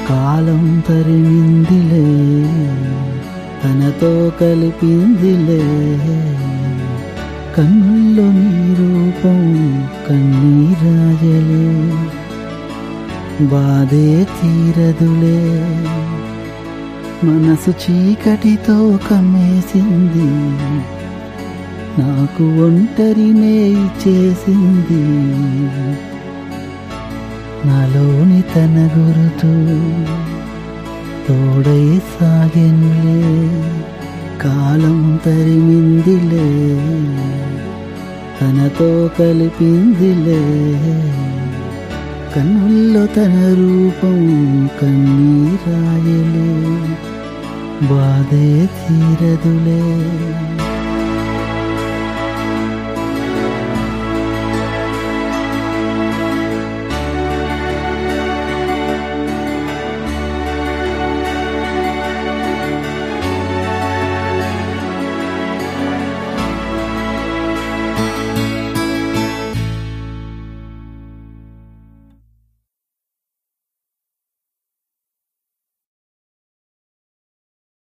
కాలం తరిమిందిలే, తనతో కలిపిందిలే. కన్నుల్లో నీ రూపం కన్నీరాజలే, బాధే తీరదులే. మనసు చీకటితో కమ్మేసింది, నాకు ఒంటరినే చేసింది. నాలోని తన గురుతు తోడై సాగెనులే. కాలం తరిమిందిలే, తనతో కలిపిందిలే. కన్నుల్లో తన రూపం కన్నీరాయలే, బాధే తీరదులే.